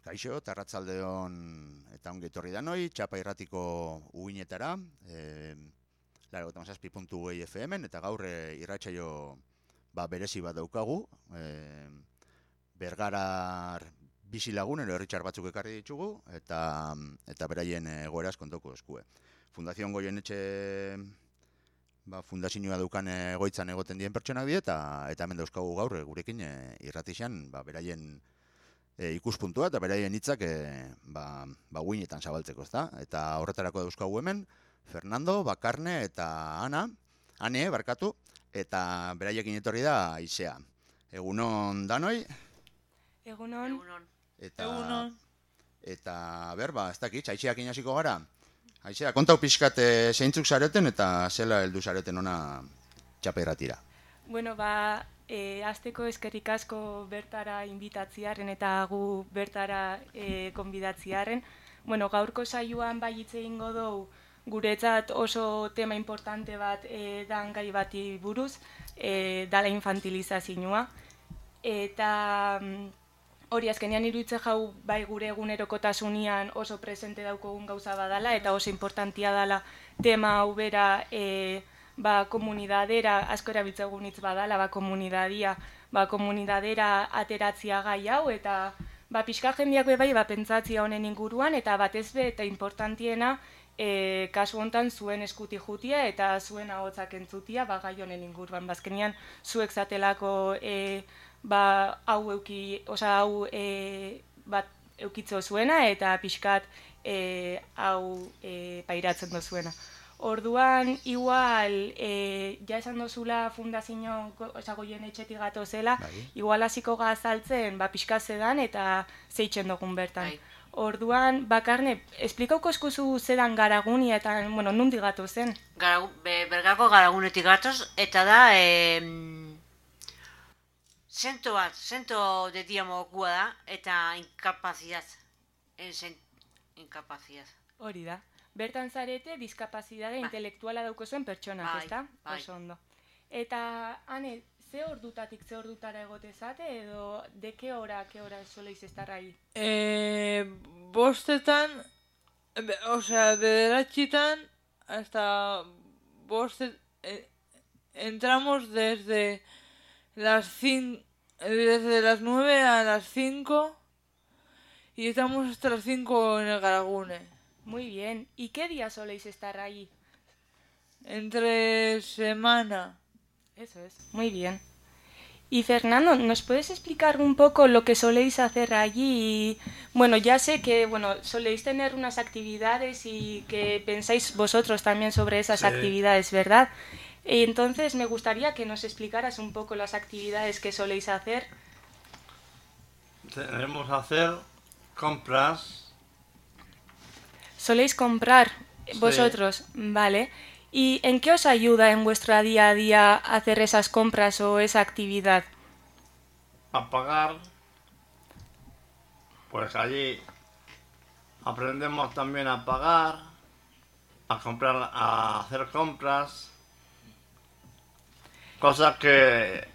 Kaixo, arratsaldeon eta ongi etorri danoi, Txapa Irratiko uginetara, 97.2 FM-en, eta gaur irratsaio berezi bat daukagu. Bergarar bizilagun edo herritar batzuk ekarri ditugu, eta beraien egoeraz kontoko eskue. Fundazion Goienetxe fundazioa daukan egoitzan egoten dien pertsonak die, eta hemen dauzkagu gaur gurekin irratixan beraien ikuspuntua eta beraien hitzak uinetan zabaltzeko, ezta? Eta horretarako dauzkagu hemen Fernando, Bakarne eta Ane, barkatu, eta beraiekin etorri da Aizea. Egunon danoi? Egunon. Egunon. Eta ez dakit, Aizeak inaziko gara? Aizea, kontau pixkat zeintzuk zareten eta zela heldu zareten ona Txapa Irratira. Bueno, azteko eskerrik asko bertara inbitatziaren eta gu bertara konbidatziaren. Bueno, gaurko saioan hitz egingo dugu guretzat oso tema importante bat dan gai bati buruz, dala infantilizazioa. Eta hori azkenean iruditzen jau bai gure egunerokotasunean oso presente daukogun gauza badala eta oso importantia dala tema hau bera komunidadera, asko erabiltzegun hitz badala, komunidadera ateratzia gai hau, eta pixka jendeak bai pentsatzia honen inguruan, eta batez be, eta importantiena, kasu hontan zuen eskuti jutia eta zuen ahotsak entzutia gai honen inguruan. Bazkenean, zuek zatelako hau eukitzo zuena, eta pixkat hau pairatzen dozuena. Orduan, igual, ja esan dozula fundazio Goienetxetik gatozela, igual hasiko gazaltzen pixka zedan eta zeitzen dugun bertan. Orduan, Bakarne, esplikauko eskuzu zedan Garagunia eta, nundi gatozen? Bergako Garagunetik gatoz, eta da, zento de diamogua da, eta inkapazidad. Hori da. Bertan zarete, diskapazidade intelektuala daukozuen pertsonak, ezta? Oso ondo. Eta, Ane, ze ordutatik ze ordutara egotezate, edo de ke hora soleiz estar ahí? Bostetan, bederatxitan, hasta entramos desde las 9 a las 5 y estamos hasta las 5 en el Garagune. Muy bien. ¿Y qué día soléis estar ahí? Entre semana. Eso es. Muy bien. Y Fernando, ¿nos puedes explicar un poco lo que soléis hacer allí? Bueno, ya sé que soléis tener unas actividades y que pensáis vosotros también sobre esas actividades, ¿verdad? Y entonces me gustaría que nos explicaras un poco las actividades que soléis hacer. Tenemos que hacer compras. ¿Soléis comprar vosotros? Sí. Vale. ¿Y en qué os ayuda en vuestro día a día hacer esas compras o esa actividad? A pagar. Pues allí aprendemos también a pagar, a comprar, a hacer compras. Cosas que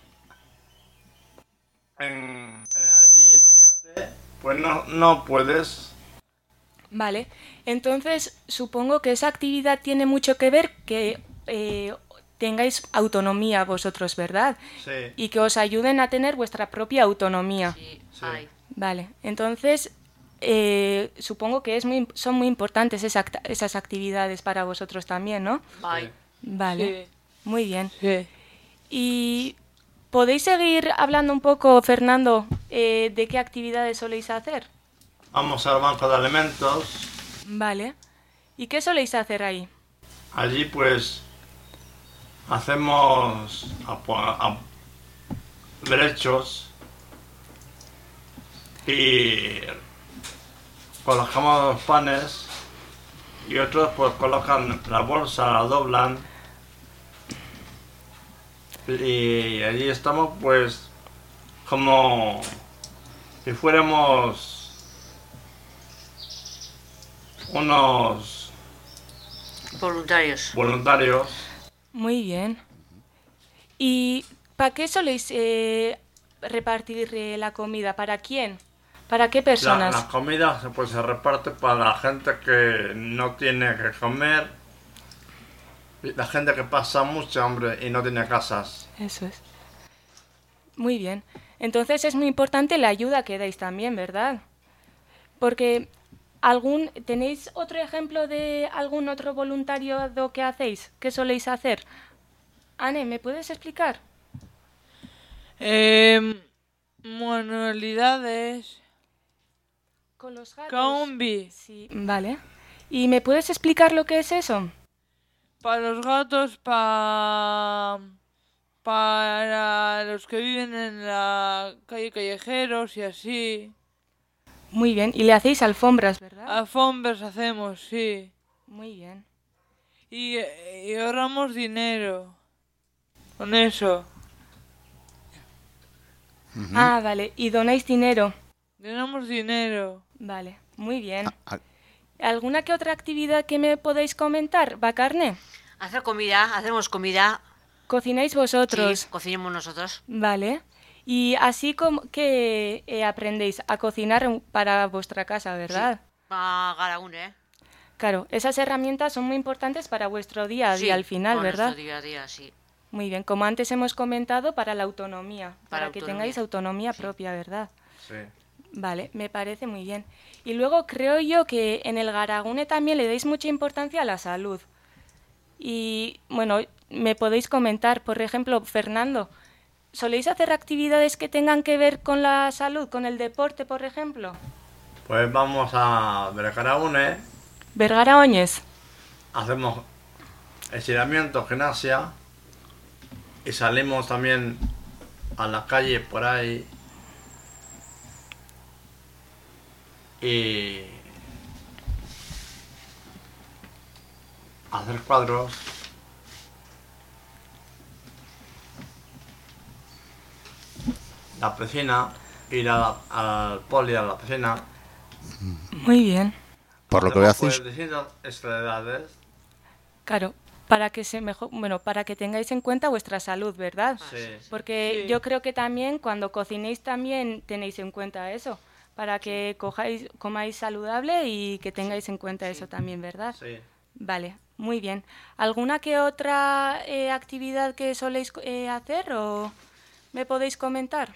allí en Oñate pues no puedes. Vale, entonces supongo que esa actividad tiene mucho que ver que tengáis autonomía vosotros, ¿verdad? Sí. Y que os ayuden a tener vuestra propia autonomía. Sí. Vale, entonces supongo que son muy importantes esas actividades para vosotros también, ¿no? Sí. Vale, Sí. Muy bien. Sí. ¿Y podéis seguir hablando un poco, Fernando, de qué actividades soléis hacer? Vamos al banco de alimentos. Vale. ¿Y qué soléis hacer ahí? Allí pues hacemos derechos y colocamos los panes y otros pues colocan la bolsa, la doblan y allí estamos pues como si fuéramos unos voluntarios. Muy bien. ¿Y para qué soléis repartir la comida? ¿Para quién? ¿Para qué personas? La comida pues, se reparte para la gente que no tiene que comer, la gente que pasa mucho hambre y no tiene casas. Eso es. Muy bien. Entonces es muy importante la ayuda que dais también, ¿verdad? Porque ¿tenéis otro ejemplo de algún otro voluntariado que hacéis? ¿Qué soléis hacer? Anne, ¿me puedes explicar? Manualidades. Con los gatos. Combi. Sí, vale. ¿Y me puedes explicar lo que es eso? Para los gatos, para los que viven en la calle callejeros y así. Muy bien. Y le hacéis alfombras, ¿verdad? Alfombras hacemos, sí. Muy bien. Y ahorramos dinero con eso. Ah, vale. ¿Y donáis dinero? Tenemos dinero. Vale. Muy bien. Ah, ¿Alguna que otra actividad que me podéis comentar? ¿Va carne? Hacer comida, hacemos comida. ¿Cocináis vosotros? Sí, cocinamos nosotros. Vale. Y así como que aprendéis a cocinar para vuestra casa, ¿verdad? Para cada uno, ¿eh? Claro, esas herramientas son muy importantes para vuestro día a Sí, día al final, para ¿verdad? nuestro día a día, sí. Muy bien, como antes hemos comentado, para la autonomía, para que autonomía. tengáis autonomía propia, ¿verdad? Sí. Vale, me parece muy bien. Y luego creo yo que en el Garagune también le dais mucha importancia a la salud. Y bueno, me podéis comentar, por ejemplo, Fernando, ¿soléis hacer actividades que tengan que ver con la salud, con el deporte, por ejemplo? Pues vamos a Veracaraune, Vergara Oñez. hacemos estiramiento, gimnasia y salimos también a la calle por ahí y hacer cuadros. La piscina, ir al poli, a la piscina. Muy bien. por lo que veo Hacemos, hacéis... pues, distintas edades. Claro, para que para que tengáis en cuenta vuestra salud, ¿verdad? Sí. Porque Sí. yo creo que también cuando cocinéis también tenéis en cuenta eso, para que comáis saludable y que tengáis en cuenta eso también, ¿verdad? Sí. Vale, muy bien. ¿Alguna que otra actividad que soléis hacer o me podéis comentar?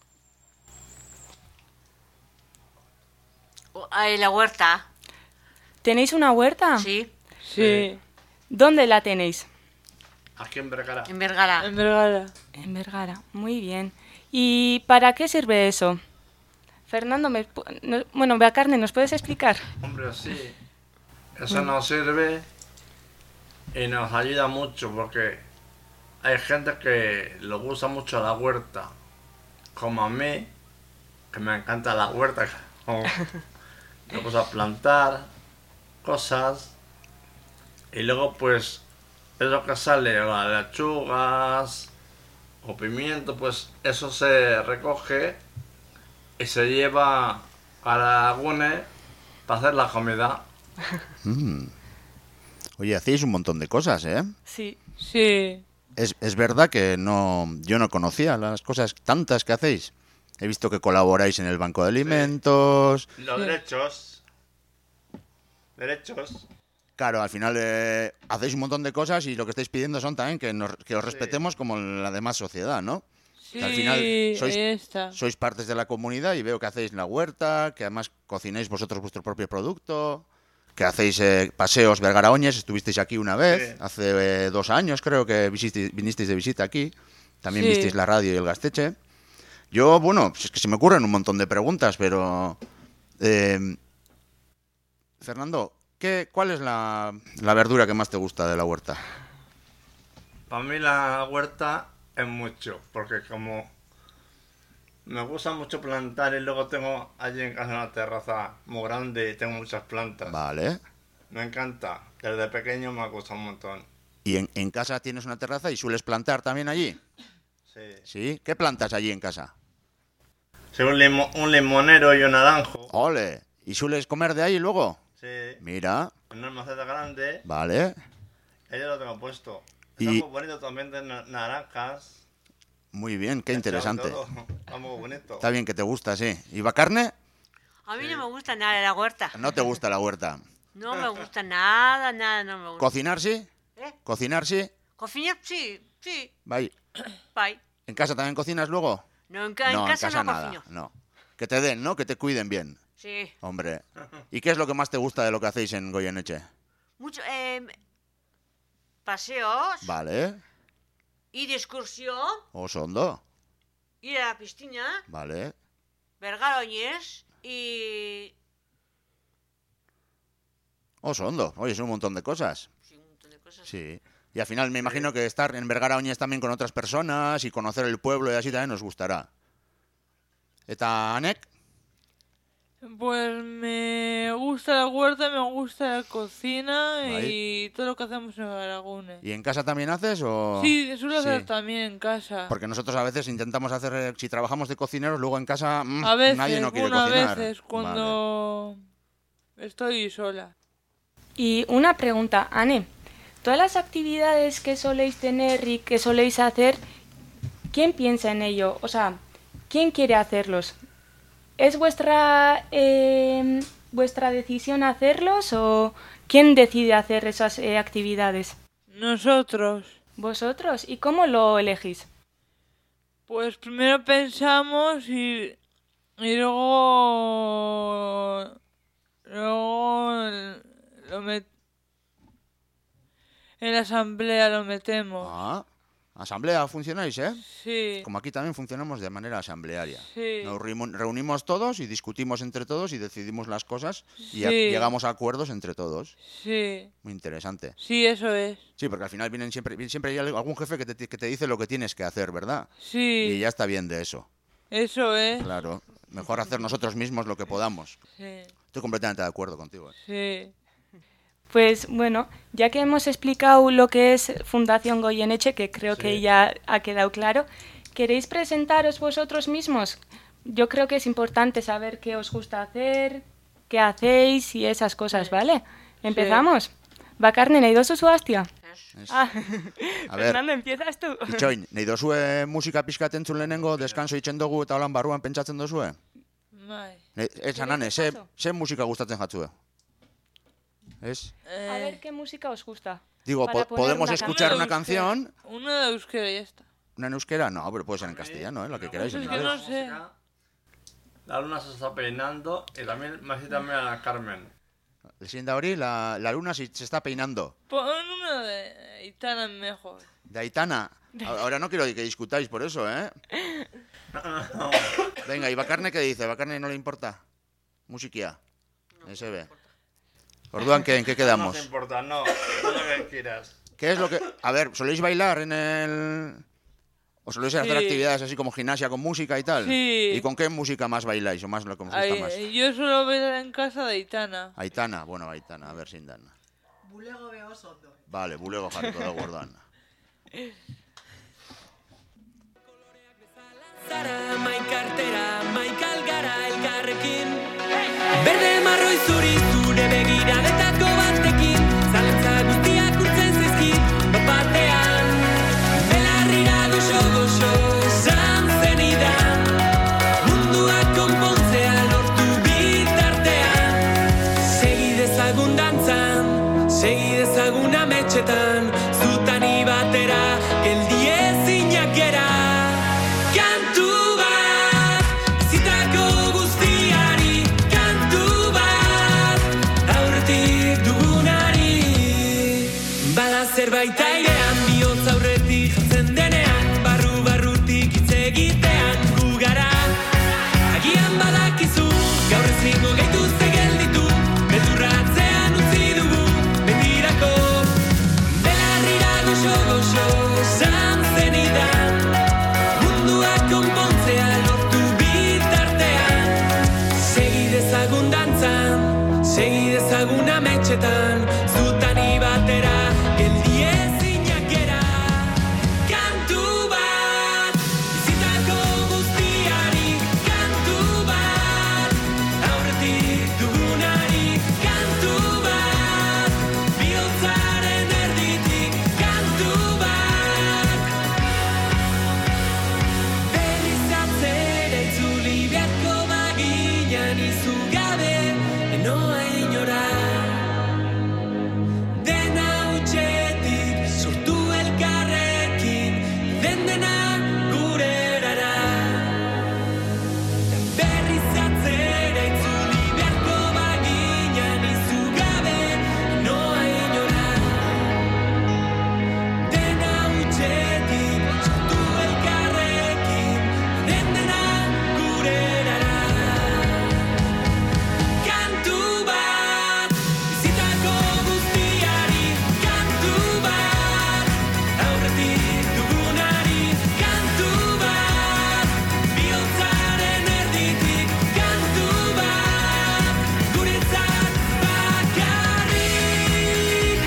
Ahí la huerta, ¿Tenéis una huerta? sí, Sí. ¿Dónde la tenéis? Aquí en Vergara. en Vergara. En Vergara. En Vergara, muy bien. ¿Y para qué sirve eso? Fernando, Bea Carne, ¿nos puedes explicar? Hombre, sí. Eso nos sirve y nos ayuda mucho porque hay gente que le gusta mucho la huerta. Como a mí, que me encanta la huerta. Como me gusta plantar cosas y luego pues es lo que sale, o las lechugas o pimiento, pues eso se recoge y se lleva a la laguna para hacer la comida. Oye, hacéis un montón de cosas, ¿eh? Sí. Sí. Es verdad que yo no conocía las cosas tantas que hacéis. He visto que colaboráis en el Banco de Alimentos. Los derechos. Derechos. Claro, al final hacéis un montón de cosas y lo que estáis pidiendo son también que os respetemos como la demás sociedad, ¿no? Sí, Que al final ahí está. sois partes de la comunidad y veo que hacéis la huerta, que además cocináis vosotros vuestro propio producto, que hacéis paseos Vergaraoñes, estuvisteis aquí una vez, Sí. hace 2 años creo que vinisteis de visita aquí, también Sí. visteis la radio y el Gasteche. Yo, bueno, pues es que se me ocurren un montón de preguntas, pero... Fernando, ¿cuál es la verdura que más te gusta de la huerta? Para mí la huerta es mucho, porque como me gusta mucho plantar y luego tengo allí en casa una terraza muy grande y tengo muchas plantas. Vale. Me encanta. Desde pequeño me ha gustado un montón. ¿Y en casa tienes una terraza y sueles plantar también allí? Sí. ¿Sí? ¿Qué plantas allí en casa? Sí, un limonero y un naranjo. ¡Ole! ¿Y sueles comer de ahí luego? Sí. Mira, En una maceta grande. vale. Ella lo tengo puesto. Y- Está muy bonito también de naranjas. Muy bien, qué interesante. Todo. Está muy bonito. Está bien que te gusta, sí. ¿Y va carne? A mí no me gusta nada la huerta. No te gusta la huerta. No me gusta nada, no me gusta. ¿Cocinar sí? ¿Eh? ¿Cocinar sí? Cocinar, sí. Bye. Bye. ¿En casa también cocinas luego? No, en casa no nada. cocino. No. Que te den, ¿no? Que te cuiden bien. Sí. Hombre. ¿Y qué es lo que más te gusta de lo que hacéis en Goyeneche? Mucho, paseos, Vale. ir de excursión, Oso ondo. ir a la piscina, Vale. ver garoñes y... Oso ondo. Oye, es un montón de cosas. Sí, un montón de cosas. Sí. Y al final me imagino que estar en Vergara Oñez también con otras personas y conocer el pueblo y así también nos gustará. ¿Eta Anek? Pues me gusta la huerta, me gusta la cocina Vale. y todo lo que hacemos en Aragune. ¿Y en casa también haces o...? Sí, suelo hacer Sí. también en casa. Porque nosotros a veces intentamos hacer, si trabajamos de cocineros, luego en casa A veces, nadie no quiere bueno, cocinar. a veces, cuando estoy sola. Y una pregunta, Ane, todas las actividades que soléis tener y que soléis hacer, ¿quién piensa en ello? O sea, ¿quién quiere hacerlos? ¿Es vuestra decisión hacerlos o quién decide hacer esas actividades? Nosotros, ¿Vosotros? ¿Y cómo lo elegís? pues primero pensamos y luego en la asamblea lo metemos. Ah, asamblea funcionáis, ¿eh? Sí, Como aquí también funcionamos de manera asamblearia. sí, Nos reunimos todos y discutimos entre todos y decidimos las cosas y Sí. llegamos a acuerdos entre todos. sí, Muy interesante. sí, eso es. Sí, porque al final siempre hay algún jefe que te dice lo que tienes que hacer, ¿verdad? Y Sí, ya está bien de eso. eso es. Claro. Mejor hacer nosotros mismos lo que podamos. Sí, Estoy completamente de acuerdo contigo. sí. Pues bueno, ya que hemos explicado lo que es Fundación Goyeneche, que creo que ya ha quedado claro, ¿queréis presentaros vosotros mismos? Yo creo que es importante saber qué os gusta hacer, qué hacéis y esas cosas, ¿vale? ¿Empezamos? Bakarne, nahi dozu zuaztia? Es- Ah, A ver, Fernando, empiezas tú. itxoin, nahi dozue musika pixkat entzun lehenengo, deskanso itzen dugu eta holan barruan pentsatzen dozue? Bai. Esan ane, ze descanso? musika gustatzen jatzue? Ez? A ver qué música os gusta. Digo, Para poner podemos una escuchar una canción. Una de euskera y ya está. ¿Una en euskera? No, pero puede ser en castellano, ¿eh? La que queráis. Es en que inglés. no sé. La luna se está peinando y también me hace también a la Carmen. El Sinda hori, la luna se está peinando. Pon una de Itana mejor. De Aitana. Ahora no quiero que discutáis por eso, ¿eh? Venga, ¿y Bakarne qué dice? ¿Bakarne no le importa? Musiquia. Ese ve. Orduan, ¿en qué No quedamos? te importa, no. No lo que quieras. ¿Qué es lo que...? A ver, ¿soléis bailar en el...? ¿O soléis hacer Sí. actividades así como gimnasia con música y tal? Sí. ¿Y con qué música más bailáis o más lo que os gusta Ay, más? yo suelo ver en casa de Itana. Aitana, bueno, Aitana, a ver, Sindan. Bulego beho oso ondo. Vale, bulego jarriko dugu orduan. Zara, maikartera, maikalgara elkarrekin Berde marroi zuri zure begiradetako batekin Zalantza guztiak urtzen zaizkit, batean Belarrira goxo-goxo esan zenidan Mundua konpontzea lortu bitartean Segi dezagun dantzan, segi dezagun ametxetan Zutani batera, geldi ezinak gera Kantu bat, bizitako guztiari Kantu bat, aurretik dugunari Bada zerbait airean, bihotz aurretik jatzen denean Barru-barrutik hitz egitean gu gara Agian badakizu, gaur ezingo gaituzte gelditu Beldurratzean utzi dugu, bendirako Belarrira goxo-goxo esan zenidan Mundua konpontzea lortu bitartean Segi dezagun dantzan, segi dezagun ametxetan Zutani batera, geldi ezinak gera Kantu bat, bizitako guztiari Kantu bat, aurretik dugunari Kantu bat, bihotzaren erditik Kantu bat Berriz atzera itzuli beharko baginan izugarri noa inora. Dena utxetik sortu elkarrekin, dena gure erara. Berriz atzera itzuli beharko baginan izu gabe, noa inora. Dena utxetik sortu elkarrekin, dena gure erara. Kantu bat, bizitako guztiari, kantu bat, aurretik dugunari, kantu bat, bihotzaren erditik, kantu bat, guretzat bakarrik.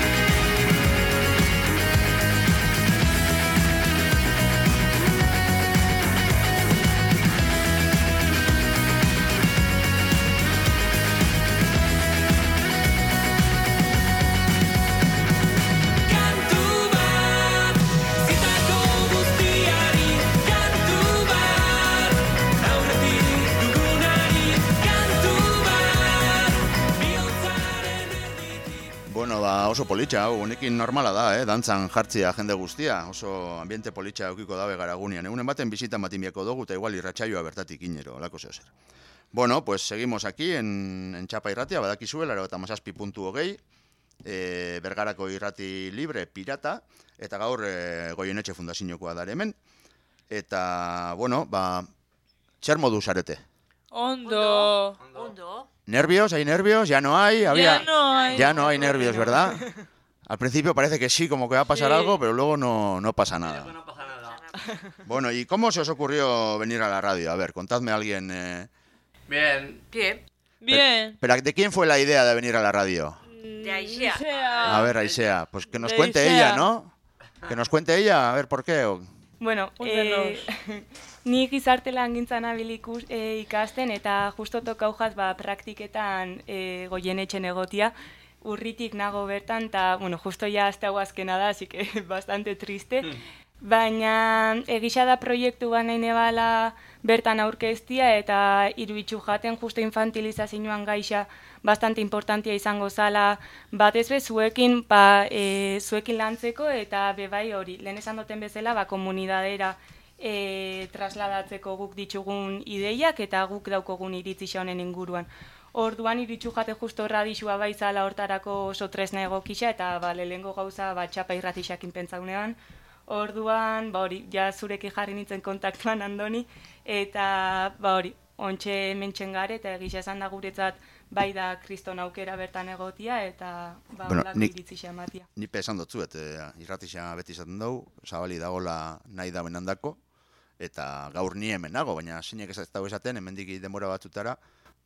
Kantu bat, bizitako guztiari, kantu bat, aurretik dugunari, kantu bat, bihotzaren erditik. Bueno, oso politxa, hau, honekin normala da, dantzan jartzia jende guztia, oso ambiente politxa eukiko dabe garagunean. Egunen baten bisita matimbiako dugu, eta igual irratsaioa bertatik inero, lako zeo zer. Bueno, pues seguimos aquí en Txapa Irratia, badakizue, 87.8, Bergarako irrati libre pirata, eta gaur Goienetxe Fundaziokoa da hemen. Eta, bueno, txer modu zarete. Ondo. Ondo. ¿Nervios? ¿Hay nervios? ¿Ya no hay? Ya no hay nervios, ¿verdad? Al principio parece que sí, como que va a pasar Sí. algo, pero luego no pasa nada. No pasa nada. Bueno, ¿y cómo se os ocurrió venir a la radio? A ver, contadme a alguien. Bien. Bien. Bien. Pero ¿de quién fue la idea de venir a la radio? De Aisea. Sea. A ver, Aisea, pues que nos De cuente Aisea. ella, ¿no? Que nos cuente ella, a ver por qué. Bueno, Cuéntanos. ni gizarte langintzan nabil ikasten eta justo tokaujaz praktiketan Goienetxen egotia. Urritik nago bertan, eta, bueno, justo ya azte hau azkena da, así que bastante triste. Baina egisa da proiektu nahi nebala bertan aurkeztia eta iruditu jaten justo infantilizazioan gaixa bastante importantia izango zala batez be zuekin zuekin lantzeko eta bebai hori lehen esan duten bezala komunidadera trasladatzeko guk ditugun ideiak eta guk daukogun iritzi honen inguruan. Orduan iritsu jate justo radixua baizala hortarako oso tresna egokisa eta lehengo gauza Txapa Irratixakin pentsaunean. Orduan, hori, ja zurekin jarri nintzen kontaktuan Andoni, eta hori, ontxe mentxen gare, eta egisa esan da guretzat bai da kriston aukera bertan egotia, eta Bueno, olako iritzia ematia. Ni esan dotzuet, irratixa beti izaten dugu, zabali dagola nahi da benandako, eta gaur ni hemen nago, baina zeinek ez dago esaten, hemendik denbora batzutara,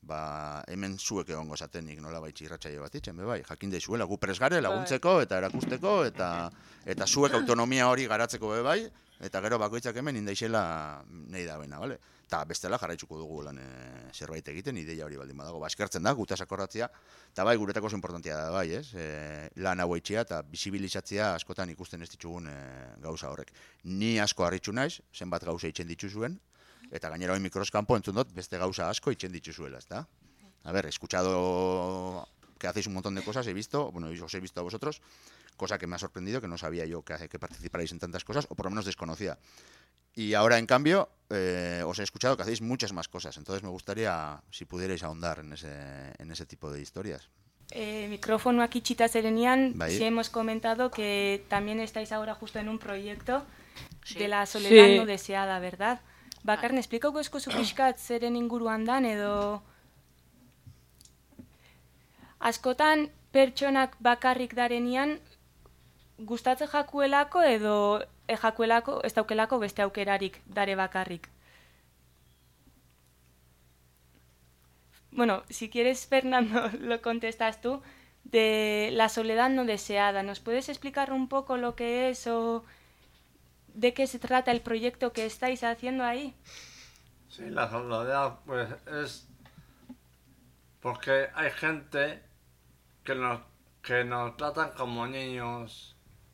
hemen zuek egongo esatenik nola baitzi irratsaio bat itzen, bai, jakin daizuela, gu presgare laguntzeko eta erakusteko, eta zuek autonomia hori garatzeko bai, eta gero bakoitzak hemen indaixela nahi da bena, bale? Eta bestela jarraitzuko dugu lan zerbait egiten, ideia hori baldin badago, eskertzen da, gutaz akordatzea, eta bai, guretako oso importantia da, bai, ez? Lan hau eitxea eta bisibilizatzea askotan ikusten ez ditugun gauza horrek. Ni asko harritxu naiz, zenbat gauza itxen dituzuen, eta gainera hori mikroskampo entzun dut beste gauza asko itxen dituzuela, ezta? A ver, he escuchado que hacéis un montón de cosas, os he visto a vosotros, cosa que me ha sorprendido, que no sabía yo que participarais en tantas cosas, o por lo menos desconocía. Y ahora, en cambio, os he escuchado que hacéis muchas más cosas, entonces me gustaría, si pudierais ahondar en ese tipo de historias. Mikrofonoak itxita zerenean, Bai. sí hemos comentado que también estáis ahora justo en un proyecto Sí. de la soledad Sí. no deseada, ¿verdad? Bakarren, esplikauko eskuzu pixkat zeren inguruan dan, edo... Askotan, pertsonak bakarrik darenian, gustatze jakuelako edo jakuelako ez daukelako beste aukerarik dare bakarrik. Bueno, si quieres, Fernando, lo contestas tú, de la soledad no deseada. ¿Nos puedes explicar un poco lo que es o de qué se trata el proyecto que estáis haciendo ahí? Sí, la soledad pues es porque hay gente que nos tratan como niños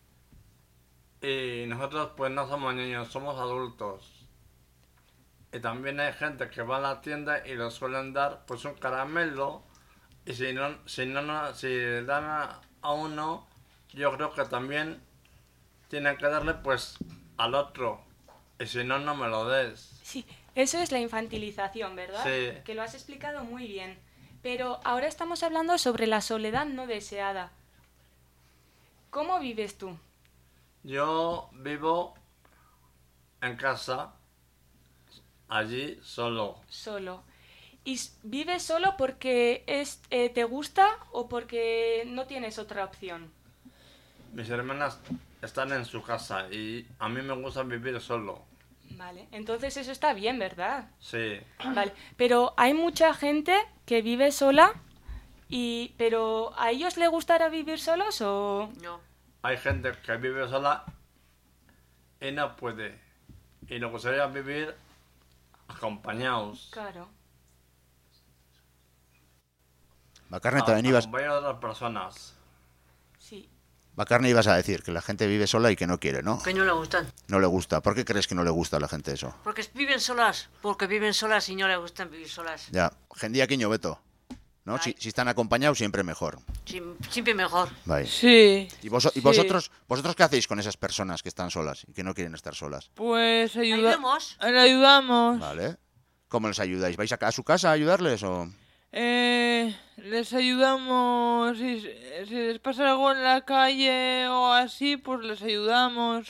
y nosotros pues no somos niños, somos adultos. Y también hay gente que va a la tienda y les suelen dar pues un caramelo Y si si dan a uno, yo creo que también tienen que darle pues al otro. Y si no, no me lo des. Sí, eso es la infantilización, ¿verdad? Sí. Que lo has explicado muy bien. Pero ahora estamos hablando sobre la soledad no deseada. ¿Cómo vives tú? Yo vivo en casa, allí solo. Solo. ¿Y vives solo porque te gusta o porque no tienes otra opción? Mis hermanas están en su casa y a mí me gusta vivir solo. Vale, entonces eso está bien, ¿verdad? Sí. Vale, pero hay mucha gente que vive sola pero ¿a ellos les gustará vivir solos o...? No. Hay gente que vive sola y no puede. Y le gustaría vivir acompañados. Claro. Bacarne también ibas, Acompañados de otras personas. Sí. Bacarne ibas a decir que la gente vive sola y que no quiere, ¿no? Que no le gustan. No le gusta. ¿Por qué crees que no le gusta a la gente eso? Porque viven solas. Porque viven solas y no le gustan vivir solas. Ya, gendía quiño Beto, ¿no? Ay. Si están acompañados siempre mejor. Siempre mejor. Vale. Sí. ¿Y sí. vosotros qué hacéis con esas personas que están solas y que no quieren estar solas? Pues le Ayudemos. ayudamos. Vale. ¿Cómo les ayudáis? ¿Vais a su casa a ayudarles o...? Les ayudamos, si les pasa algo en la calle o así, pues les ayudamos,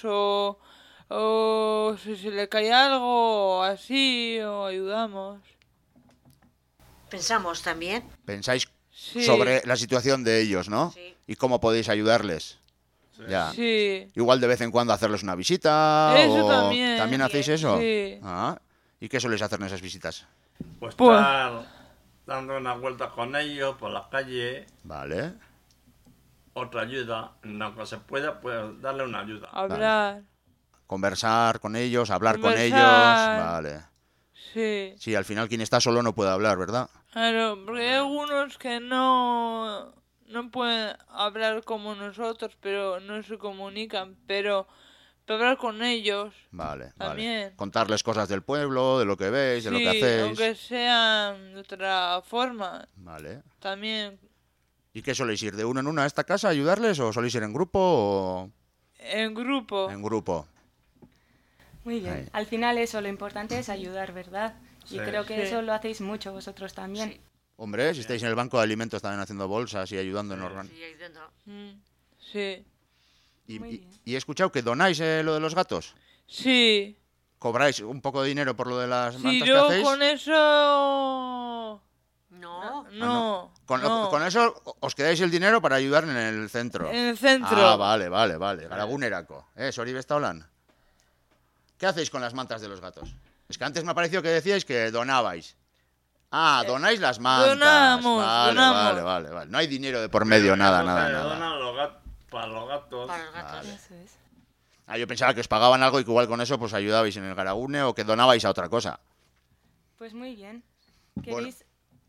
o si se le cae algo o así, o ayudamos. Pensamos también. Pensáis Sí. sobre la situación de ellos, ¿no? Sí. Y cómo podéis ayudarles. Ya. Sí. Igual de vez en cuando hacerles una visita. Eso o... también. ¿También hacéis eso? Sí. Ah. ¿Y qué soléis hacer en esas visitas? Pues Pues- estar dando una vuelta con ellos por la calle, Vale. otra ayuda, en lo que se pueda, pues darle una ayuda. Hablar. Conversar con ellos, hablar con ellos. Conversar. Vale. Sí. Sí, al final quien está solo no puede hablar, ¿verdad? Claro, porque hay algunos que no pueden hablar como nosotros, pero no se comunican, pero hablar con ellos. Vale, vale. También. Contarles cosas del pueblo, de lo que veis, de lo que Sí, hacéis. aunque sean de otra forma, Vale. también ¿Y qué soléis ir? ¿De uno en uno a esta casa a ayudarles o soléis ir en grupo o...? en grupo. En grupo. Muy bien. Ahí. Al final eso, lo importante es ayudar, ¿verdad? Y Sí. creo que Sí. eso lo hacéis mucho vosotros también. Sí. Hombre, si estáis en el banco de alimentos también haciendo bolsas y ayudando en órganos. Sí, ahí dentro. Sí. Muy Y, bien. y he escuchado que donáis lo de los gatos. Sí. ¿Cobráis un poco de dinero por lo de las Si mantas que yo hacéis? con eso... No. No. Con, no. con eso os quedáis el dinero para ayudar en el centro. En el centro. Ah, vale. Garagunerako. Sori Bestaolan. ¿Qué hacéis con las mantas de los gatos? Es que antes me ha parecido que decíais que donabais. Ah, donáis las mantas. donamos, Vale, donamos. vale. No hay dinero de por medio, nada. Donan para los gatos. Para los gatos. Vale. Eso es. Ah, yo pensaba que os pagaban algo y que igual con eso pues ayudabais en el Garagune o que donabais a otra cosa. Pues muy bien. Bueno. ¿Queréis?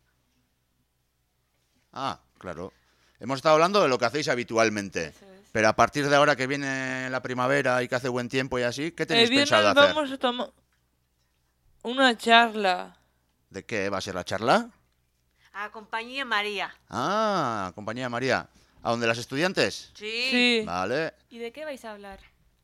Ah, claro. Hemos estado hablando de lo que hacéis habitualmente. Eso es. Pero a partir de ahora que viene la primavera y que hace buen tiempo y así, ¿qué El tenéis viernes pensado hacer? vamos a tomar una charla. ¿De qué va a ser la charla? A Compañía María. Ah, compañía María. ¿A dónde las estudiantes? Sí. Sí. Vale. ¿Y de qué vais a hablar?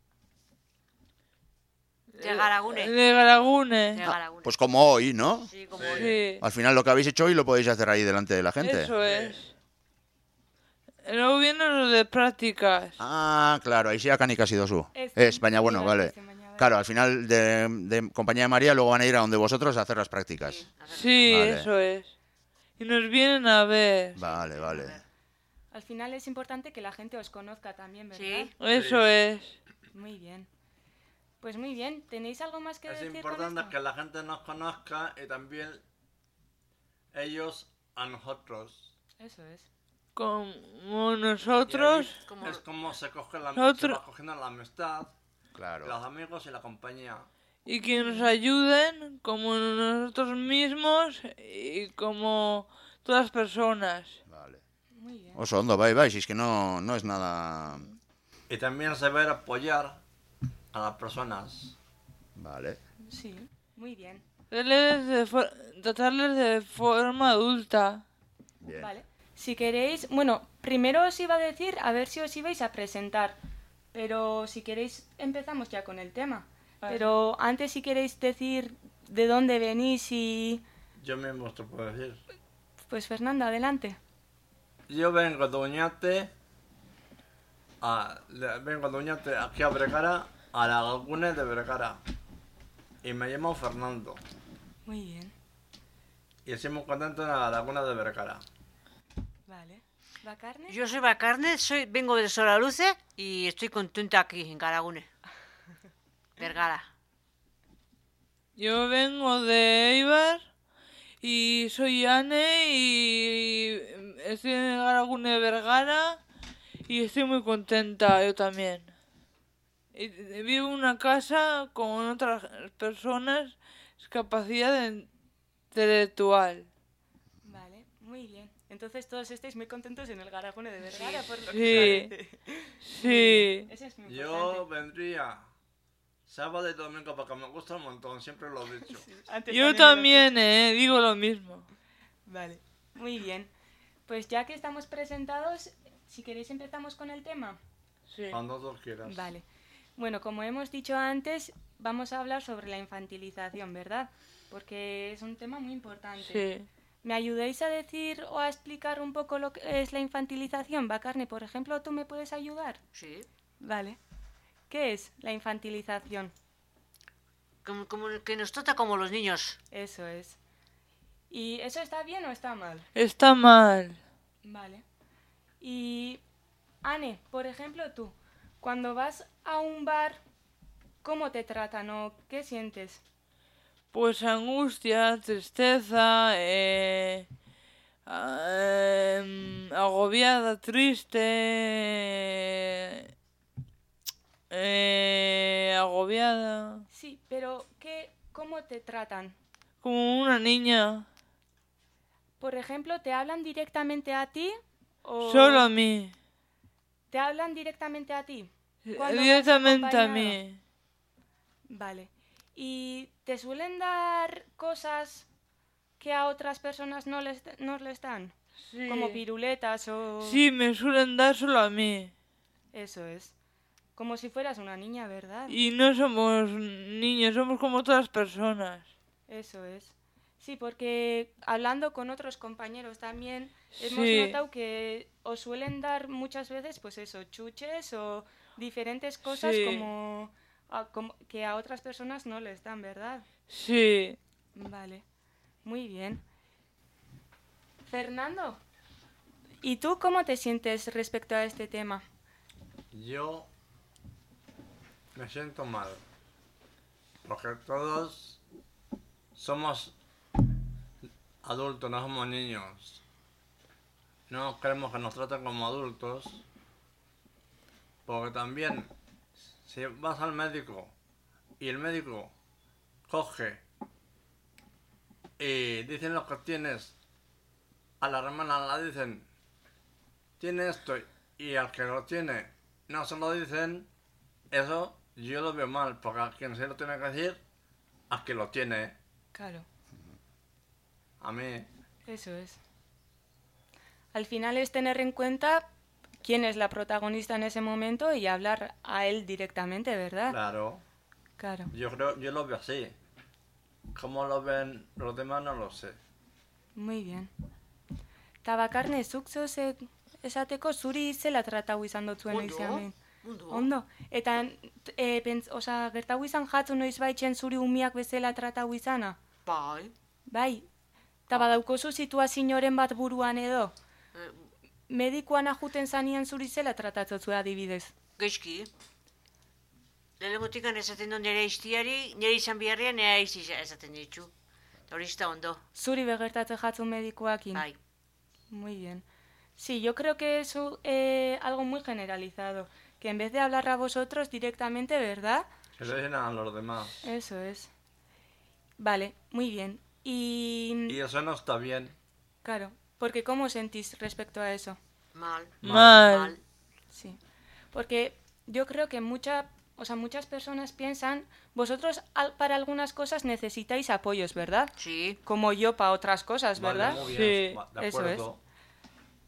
De Garagune. De Garagune. De Garagune. Pues como hoy, ¿no? Sí, como Sí. Al final lo que habéis hecho hoy lo podéis hacer ahí delante de la gente. Eso es. Luego viene lo de prácticas. Ah, claro, ahí sí acá casi dosu. Ez, baina bueno, ez, vale. ez, baina bai. Claro, al final de compañía de María luego van a ir a donde vosotros a hacer las prácticas. Sí, Vale. eso es. Y nos vienen a ver. Vale. Al final es importante que la gente os conozca también, ¿verdad? Sí. Eso es. Muy bien. Pues muy bien. ¿Tenéis algo más que Es decir importante con esto? que la gente nos conozca y también ellos a nosotros. Eso es. Como nosotros. Como Es como se coge se Nosotros- va cogiendo la amistad, Claro. los amigos y la compañía. Y que nos ayuden como nosotros mismos y como todas las personas. Vale. Muy bien. Oso, ondo, bai, si es que no es nada... Y también saber apoyar a las personas. Vale. Sí. Muy bien. Tratarles de forma adulta. Bien. Vale. Si queréis, bueno, primero os iba a decir a ver si os ibais a presentar, pero si queréis empezamos ya con el tema. Vale. Pero antes si queréis decir de dónde venís y... Yo mismo te puedo decir. Pues Fernando, adelante. Yo vengo de Oñate, aquí a Vergara, a la laguna de Vergara. Y me llamo Fernando. Muy bien, Y estoy muy contento en la laguna de Vergara. vale. ¿Va carne? Yo soy Bacarne, vengo de Solaluce y estoy contenta aquí en Garagune. Vergara. Yo vengo de Eibar y soy Anne y estoy en el Garagune de Vergara y estoy muy contenta, yo también. Y vivo en una casa con otras personas discapacidad intelectual. Vale, muy bien. Entonces todos estáis muy contentos en el Garagune de Vergara, por lo Sí. que parece. Sí. Eso es muy Yo importante. vendría sábado y domingo porque me gusta un montón, siempre lo he dicho. Antes Yo me lo también, digo lo mismo. Vale, muy bien. Pues ya que estamos presentados, si queréis empezamos con el tema. Sí. Cuando tú quieras. Vale. Bueno, como hemos dicho antes, vamos a hablar sobre la infantilización, ¿verdad? Porque es un tema muy importante. Sí. ¿Me ayudáis a decir o a explicar un poco lo que es la infantilización? Bacarne, por ejemplo, ¿tú me puedes ayudar? Sí. Vale. ¿Qué es la infantilización? Como que nos trata como los niños. Eso es. ¿Y eso está bien o está mal? Está mal. Vale. Y, Anne, por ejemplo, tú, cuando vas a un bar, ¿cómo te tratan o qué sientes? Pues angustia, tristeza, agobiada, triste, agobiada, Sí, pero ¿cómo te tratan? como una niña, Por ejemplo, ¿te hablan directamente a ti o solo a mí, te hablan directamente a ti? cuando vas directamente a acompañado? mí. Vale. ¿Y te suelen dar cosas que a otras personas no les dan? Sí. Como piruletas o... Sí, me suelen dar solo a mí. Eso es. Como si fueras una niña, ¿verdad? Y no somos niños, somos como otras personas. Eso es. Sí, porque hablando con otros compañeros también hemos Sí. notado que os suelen dar muchas veces, pues eso, chuches o diferentes cosas Sí. como que a otras personas no les dan, ¿verdad? Sí. Vale, muy bien. Fernando, ¿y tú cómo te sientes respecto a este tema? Yo me siento mal. Porque todos somos adultos, no somos niños. No queremos que nos traten como adultos. Porque también, si vas al médico y el médico coge y dicen lo que tienes, a la hermana la dicen, tiene esto, y al que lo tiene no se lo dicen, eso yo lo veo mal, porque a quien se lo tiene que decir, a quien lo tiene, Claro, a mí. eso es. Al final es tener en cuenta quién es la protagonista en ese momento y hablar a él directamente, ¿verdad? Claro, Claro. yo lo veo así. ¿Cómo lo ven los demás? No lo sé. Muy bien. Tabakarne, zuk zeuk esateko zuri zela tratau izan dut Ondo, noizean behin. ondo. Ondo. Eta gertau izan jatzu noiz baitzen zuri umiak bezala tratau izana? Bai. Bai. Eta badaukozu situazioren bat buruan edo? Eh, Medikuan ajuten zanien zuri zela tratatzu adibidez. Gaizki. Lehenengotik esaten du nire iztiari, nire izan biharrian nire izti esaten ditu. Eta hori izta ondo. Zuri begertatzen jatzu medikuakin. Bai. Muy bien. Sí, yo creo que es algo muy generalizado. Que en vez de hablar a vosotros directamente, ¿verdad? Que le dicen a los demás. Eso es. Vale, muy bien. Y eso no está bien. Claro, porque ¿cómo os sentís respecto a eso? Mal. Mal. Sí. Porque yo creo que muchas personas piensan, vosotros para algunas cosas necesitáis apoyos, ¿verdad? Sí. Como yo para otras cosas, ¿verdad? Vale, muy Sí, bien, de eso es. acuerdo.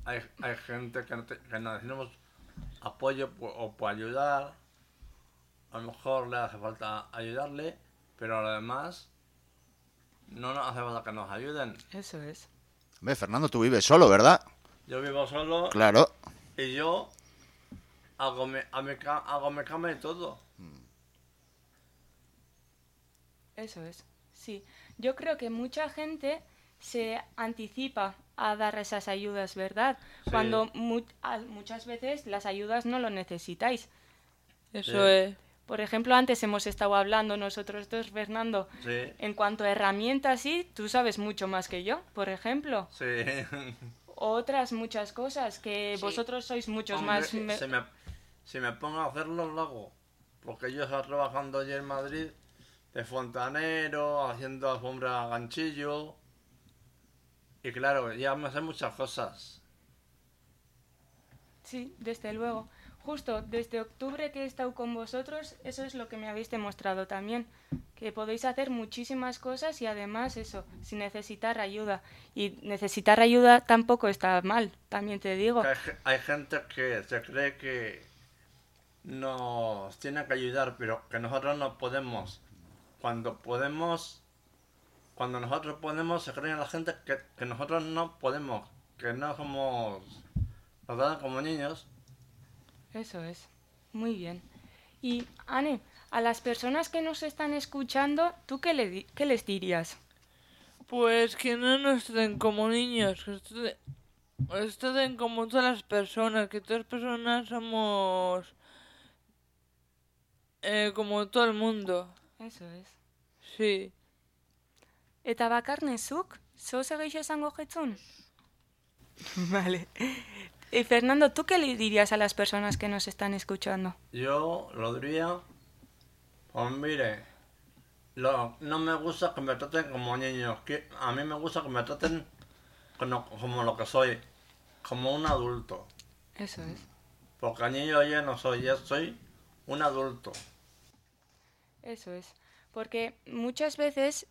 hay gente que, que necesitamos apoyo o por ayudar. A lo mejor le hace falta ayudarle, pero además no nos hace falta que nos ayuden. Eso es. Hombre, Fernando, tú vives solo, ¿verdad? Yo vivo solo Claro. y yo hago mi cama y todo. Eso es, sí. Yo creo que mucha gente se anticipa a dar esas ayudas, ¿verdad? Sí. Cuando muchas veces las ayudas no lo necesitáis. Eso Sí. es. Por ejemplo, antes hemos estado hablando nosotros dos, Fernando, Sí, en cuanto a herramientas, sí, tú sabes mucho más que yo, por ejemplo. sí. Otras muchas cosas que Sí. vosotros sois muchos Hombre, más... si me pongo a hacerlo, lo hago. Porque yo estaba trabajando allí en Madrid de fontanero, haciendo alfombra a ganchillo. Y claro, ya me sé muchas cosas. Sí, desde luego. Justo desde octubre que he estado con vosotros, eso es lo que me habéis demostrado también, que podéis hacer muchísimas cosas y además eso, sin necesitar ayuda. Y necesitar ayuda tampoco está mal, también te digo. Que hay gente que se cree que nos tiene que ayudar, pero que nosotros no podemos. Cuando nosotros podemos, se cree la gente que nosotros no podemos, que no somos, nos dan como niños. Eso es. Muy bien. Y, Anne, a las personas que nos están escuchando, ¿tú qué les dirías? Pues que no nos traten como niños, que nos traten como todas las personas, que todas las personas somos como todo el mundo. Eso es. Sí. Eta bakarnezuk, zeu segeixo esango jetzun? Vale. Fernando, ¿tú qué le dirías a las personas que nos están escuchando? Yo lo diría, pues mire, no me gusta que me traten como niños, a mí me gusta que me traten como lo que soy, como un adulto. Eso es. Porque niño yo no soy, yo soy un adulto. Eso es. Porque muchas veces,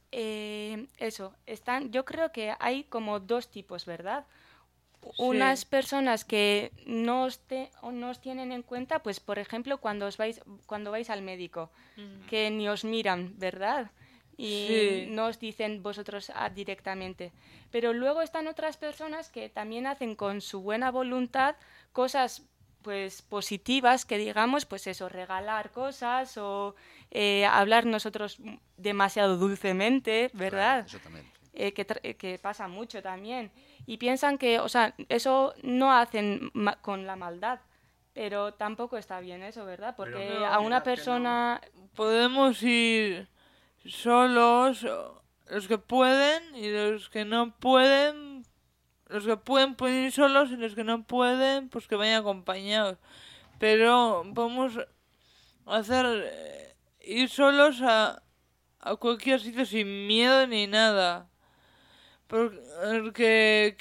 yo creo que hay como dos tipos, ¿verdad? Unas personas que no os tienen en cuenta, pues por ejemplo, cuando vais al médico, que ni os miran, ¿verdad? Y Sí. no os dicen vosotros directamente. Pero luego están otras personas que también hacen con su buena voluntad cosas pues positivas, que digamos, pues eso, regalar cosas o hablar nosotros demasiado dulcemente, ¿verdad? Claro, eso también. Que pasa mucho también. Y piensan que, o sea, eso no hacen con la maldad, pero tampoco está bien eso, ¿verdad? Porque Pero no, a una mira que persona... Podemos ir solos, los que pueden, y los que no pueden, los que pueden ir solos, y los que no pueden, pues que vayan acompañados. Pero podemos hacer ir solos a cualquier sitio sin miedo ni nada. Porque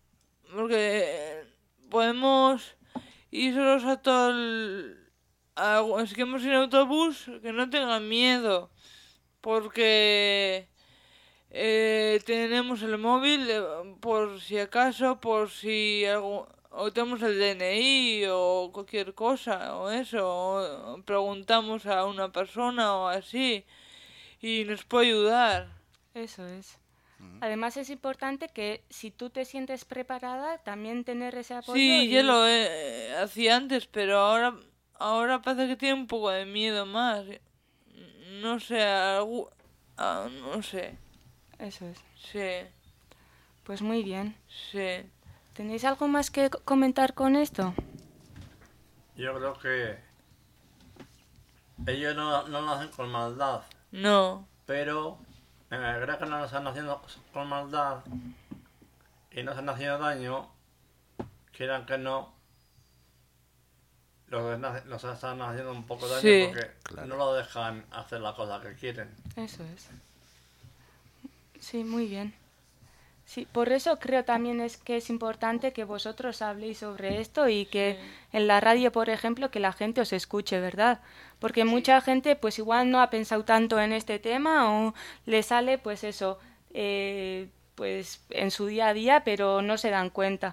podemos ir solos a todo si queremos ir en autobús, que no tengan miedo. Porque tenemos el móvil por si acaso, por si algo, o tenemos el DNI o cualquier cosa, o eso, o preguntamos a una persona o así, y nos puede ayudar. Eso es. Además es importante que si tú te sientes preparada, también tener ese apoyo. Sí, yo lo hacía antes, pero ahora parece que tiene un poco de miedo más. No sé, no sé. Eso es. Sí, Pues muy bien. sí. ¿Tenéis algo más que comentar con esto? Yo creo que ellos no lo hacen con maldad, No, pero creo que no lo están haciendo con maldad y no están haciendo daño, quieran que no, los están haciendo un poco daño Sí. porque Claro. no lo dejan hacer la cosa que quieren. Eso es. Sí, muy bien. Sí, por eso creo también que es importante que vosotros habléis sobre esto y que en la radio, por ejemplo, que la gente os escuche, ¿verdad? Porque mucha gente pues igual no ha pensado tanto en este tema o le sale pues eso, pues en su día a día, pero no se dan cuenta.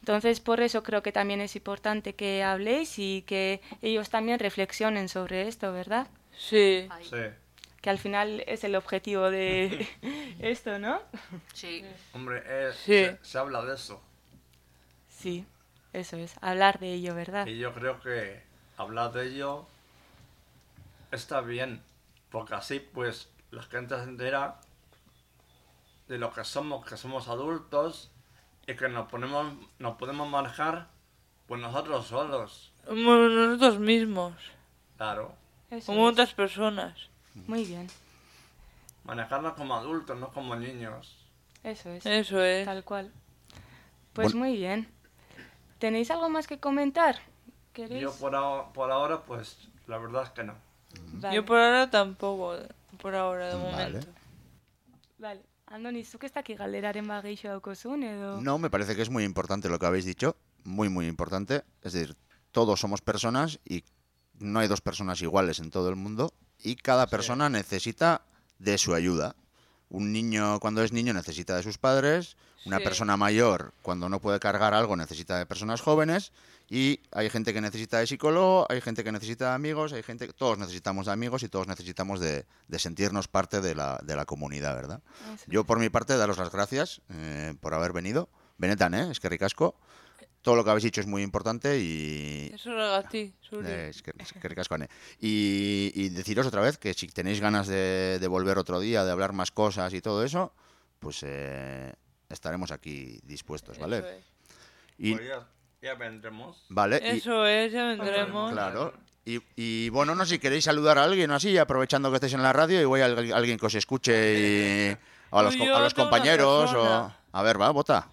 Entonces, por eso creo que también es importante que habléis y que ellos también reflexionen sobre esto, ¿verdad? Sí. Ay, Sí. Que al final es el objetivo de esto, ¿no? sí. Hombre, Sí. se habla de eso. Sí, eso es, hablar de ello, ¿verdad? Y yo creo que hablar de ello está bien, porque así pues la gente se entera de lo que somos adultos y que nos podemos manejar pues nosotros solos. Como nosotros mismos, Claro, Eso como es. otras personas. Muy bien, manejarnos como adultos, no como niños. eso es, Eso es. tal cual. Pues Bueno. muy bien. ¿Tenéis algo más que comentar? ¿Queréis? Yo por ahora pues la verdad es que no. Vale. Yo por ahora tampoco, por ahora, de Vale. momento. Vale. Andoni, zuk ez daki galderaren bageixo daukozun, edo... No, me parece que es muy importante lo que habéis dicho, muy, muy importante. Es decir, todos somos personas y no hay dos personas iguales en todo el mundo y cada persona necesita de su ayuda. Un niño cuando es niño necesita de sus padres, una Sí. persona mayor cuando no puede cargar algo necesita de personas jóvenes y hay gente que necesita de psicólogo, hay gente que necesita de amigos, todos necesitamos de amigos y todos necesitamos de sentirnos parte de la comunidad, ¿verdad? Eso Yo por mi parte daros las gracias por haber venido. Benetan, es que ricasco. Todo lo que habéis dicho es muy importante y Eso era a ti, Suri. es que ricasco, Ane. Y deciros otra vez que si tenéis ganas de volver otro día, de hablar más cosas y todo eso, pues estaremos aquí dispuestos, ¿vale? Eso es. Y, Pues ya vendremos. vale, Eso es, ya vendremos. claro. Y bueno, no sé si queréis saludar a alguien o así, aprovechando que estáis en la radio, y voy a alguien que os escuche y a los, Yo a los tengo una compañeros o... persona. A ver, va, vota.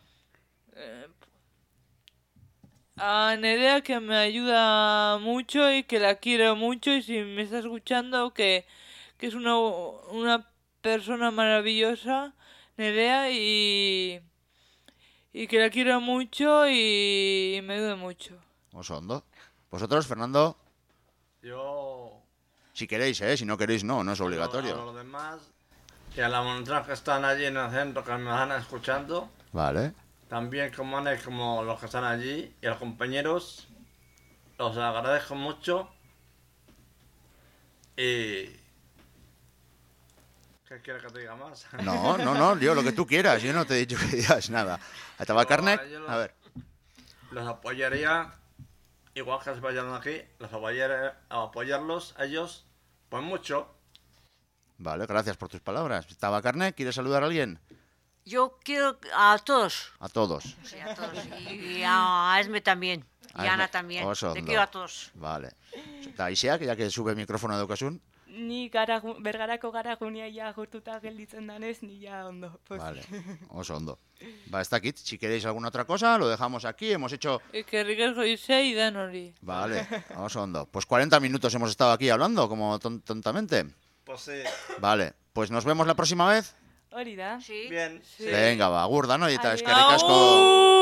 A Nerea, que me ayuda mucho y que la quiero mucho, y si me está escuchando, que es una persona maravillosa, Nerea, y que la quiero mucho y me ayuda mucho. Osondo. Vosotros, Fernando, Yo si queréis, si no queréis, no es a obligatorio. los demás y a las montañas que están allí en el centro que me van escuchando, Vale. también como Ana y como los que están allí y a los compañeros, los agradezco mucho y... ¿Qué quieres que te diga más? No, yo lo que tú quieras, yo no te he dicho que digas nada. ¿A Tabacarne? Yo A ver. los apoyaría, igual que se vayan aquí, los apoyaría a apoyarlos a ellos, pues mucho. Vale, gracias por tus palabras. Tabacarne, ¿quieres saludar a alguien? Yo quiero a todos. A todos. Sí, a todos. Y a Esme también. A Y a Ana Esme. también. Oso Le ondo. quiero a todos. Vale. Eta Iseak, ya que sube el micrófono de Ocasun. Ni bergarako garagunia ja agurtuta gelditzen danez, ni ja ondo. Pues, Vale, oso ondo. Va, está aquí. Si queréis alguna otra cosa, lo dejamos aquí. Hemos hecho... Y que ricasco Ise y Danori. Vale, oso ondo. Pues 40 minutos hemos estado aquí hablando, como tontamente. Pues sí, Vale, pues nos vemos la próxima vez. Hori da. Sí. bien. Sí. Venga, va, agur, danoi, eta Adiós. eskerrik asko. ¡Agur!